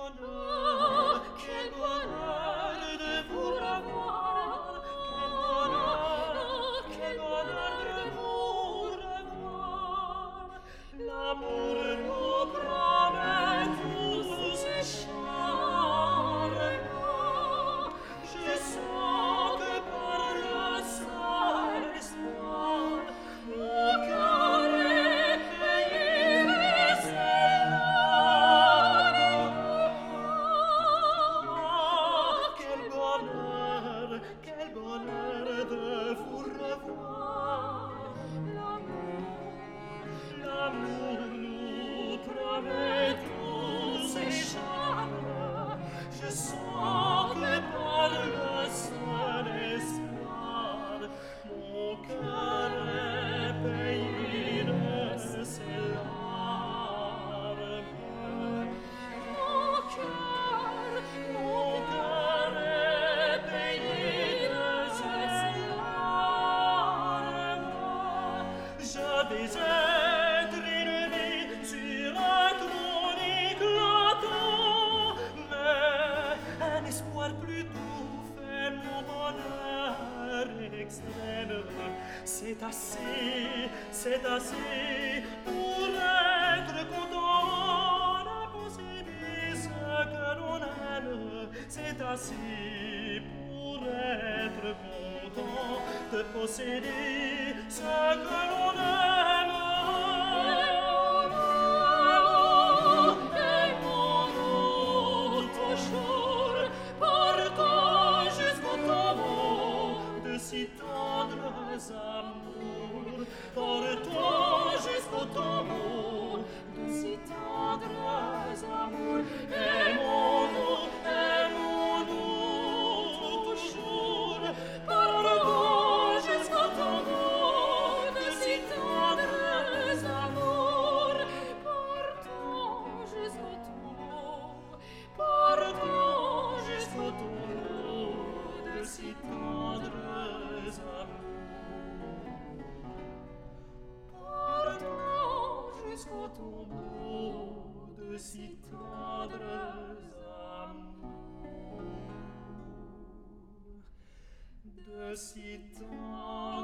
bonheur de vous revoir, quel bonheur de vous revoir. L'amour nous promet tous ses charmes. Je sens que par le seul espoir, mon cœur est payé de ses larmes. Ah, quel bonheur de vous revoir. L'amour nous promet tous ses charmes. Je sens que par le seul espoir, mon cœur est payé de ses larmes. Mon cœur est payé de ses larmes. Je vais être élevé sur un trône éclatant, mais un espoir plus doux fait mon bonheur extrême. C'est assez pour être content de posséder ce que l'on aime. C'est assez pour être content de posséder ce que l'on aime. Aimons-nous toujours, partons jusqu'au tombeau de si tendres amours. Partons jusqu'au tombeau de si tendres amours. Aimons-nous toujours, partons jusqu'au tombeau de si tendres amours. Partons jusqu'au tombeau de si tendres amours. Partons jusqu'au tombeau de si tendres amours. De si tendres